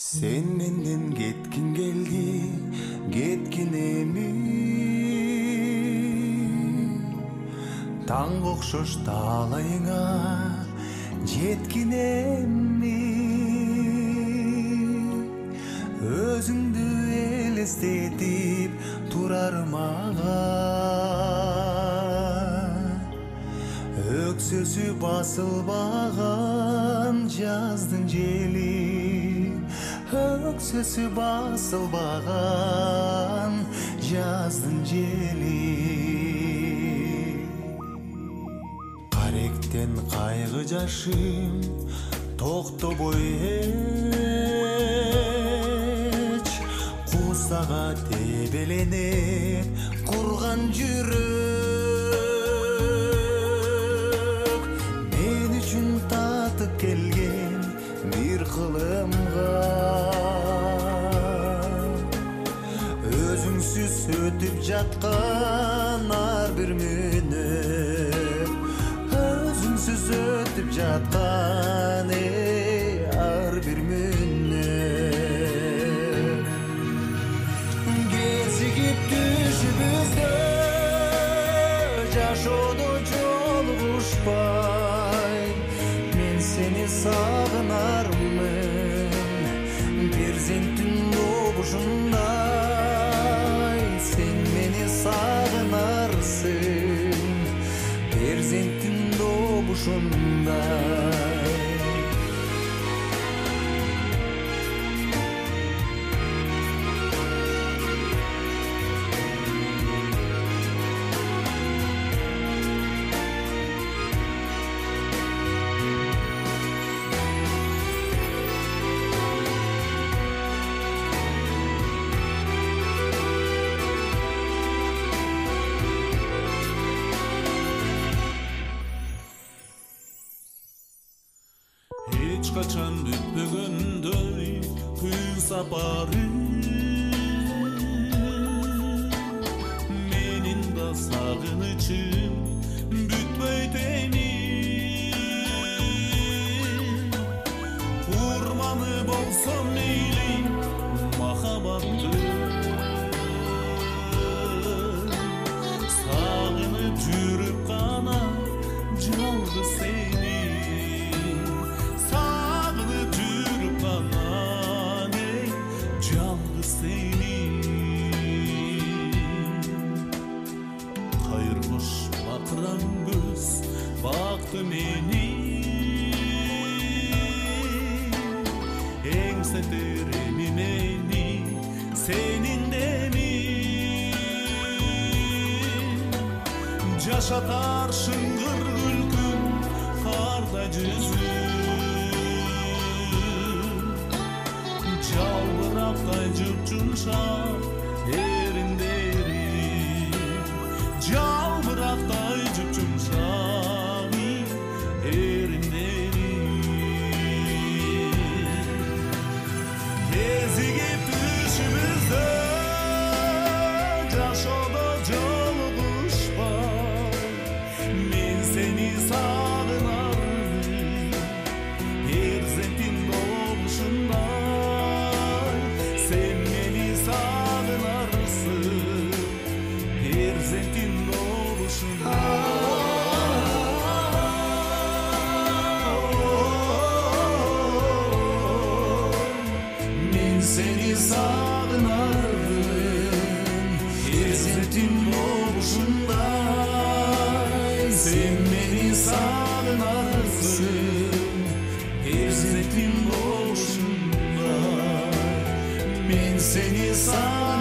Sen menden ketkin geldi, ketkin emi. Taң окшош талайыңа жеткин эми. Өзүңдү элестетип турар мага. Өксөсү басылбаган жаздын жели. Өксөсү басылбаган жаздын жели. Каректен кайгы жашым токтобой эч. Куусага тебеленип курган жүрөк. Мен үчүн татып келген бир кылымга. Өзүңсүз өтүп жаткан ар бир мүнөт. Өзүңсүз өтүп жаткан ар бир мүнөт. Кезигип түшүбүздө жашоодо жолугушпай. Мен сени сагынармын перзенттин добушундай. Сен мени сагынарсың перзенттин добушундай. Hiç kaçan bütpөгөндөй күйүү сапары. Менин да сагынычым бүтпөйт эми. Курманы болсом мейли махабатты. Сагынып жүрүп гана жалгыз сени. Кайырмыш бакырам көз бакты мени. Эңсетер эми мени сенин деми. Жашатар шыңгыр күлкүң карда жүзү. Жалбырактай жуп-жумшак эриндери. Жалбырактай жуп-жумшак эриндери. Кезигип түшүбүздө жашоодо жолугушпай. Мен сени сагынармын перзенттин добушундай. Sen meni sağınarsın perzentin oluşundan. Men seni sağınarım perzentin oluşundan. Sen beni sağınarsın perzentin oluşundan. Men seni sağ